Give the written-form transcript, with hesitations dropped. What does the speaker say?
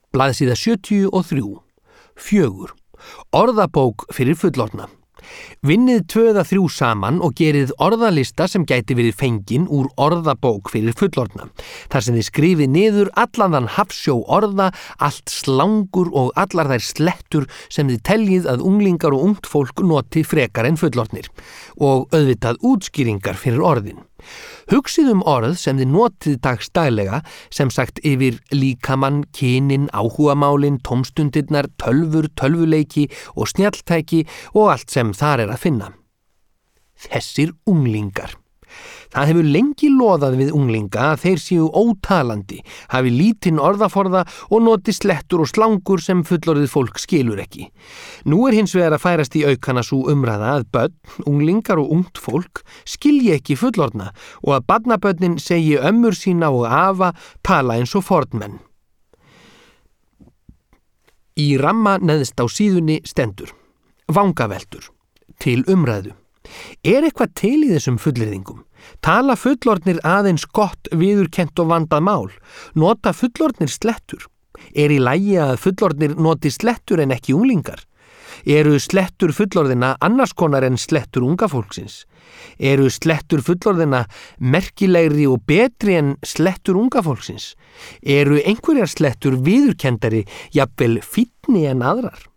Blaðsíða 73. 4. Orðabók fyrir fullorðna. Vinnið 2 eða 3 saman og gerið orðalista sem gæti verið fengin úr orðabók fyrir fullorðna. Þar sem þið skrifið niður allan þann hafsjó orða, allt slangur og allar þær slettur sem þið teljið að unglingar og ungt fólk noti frekar en fullorðnir. Og auðvitað útskýringar fyrir orðin. Hugsið orð sem þið notið dagsdaglega, sem sagt yfir líkamann, kynin, áhugamálin, tómstundirnar, tölvur, tölvuleiki og snjalltæki og allt sem þar að finna. Þessir unglingar. Það hefur lengi loðað við unglinga að þeir séu ótalandi, hafi lítinn orðaforða og noti slettur og slangur sem fullorðið fólk skilur ekki. Nú hins vegar að færast í aukana sú umræða að börn, unglingar og ungt fólk skilji ekki fullorðna og að barnabörnin segi ömmur sína og afa tala eins og fornmenn. Í ramma neðst á síðunni stendur: vangaveltur, til umræðu. Eitthvað til í þessum fullyrðingum? Tala fullorðnir aðeins gott, viðurkennt og vandað mál? Nota fullorðnir slettur? Í lagi að fullorðnir noti slettur en ekki unglingar? Eru slettur fullorðina annars konar en slettur unga fólksins? Eru slettur fullorðina merkilegri og betri en slettur unga fólksins? Eru einhverjar slettur viðurkenndari, jafnvel fínni en aðrar?